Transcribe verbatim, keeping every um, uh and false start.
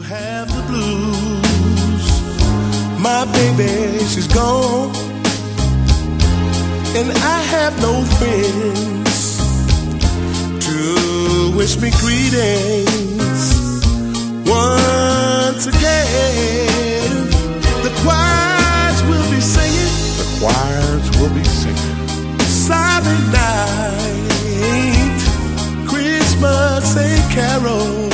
have the blues. My baby, she's gone, and I have no friends to wish me greetings. Once again, the choirs will be singing. The choirs will be singing. Silent night, Christmas and carols.